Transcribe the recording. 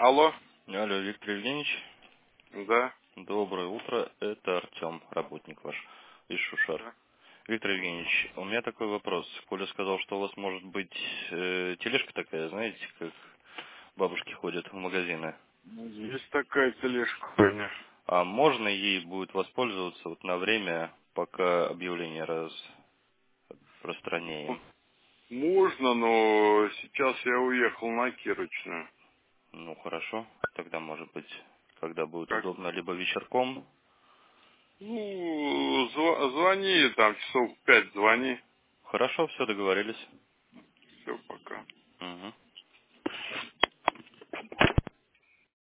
Алло, Алло, Виктор Евгеньевич. да, Доброе утро. Это Артем, работник ваш из Шушар. да. Виктор Евгеньевич, у меня такой вопрос. Коля сказал, что у вас может быть тележка такая, знаете, как бабушки ходят в магазины. Есть такая тележка у меня. А можно ей будет воспользоваться вот на время, пока объявление распространяем? Можно, но сейчас я уехал на Кирочную. Ну, хорошо. Тогда, может быть, когда будет Как? удобно, либо вечерком. Ну, звони, там часов в 5 звони. Хорошо, все, договорились. Все, пока. Угу.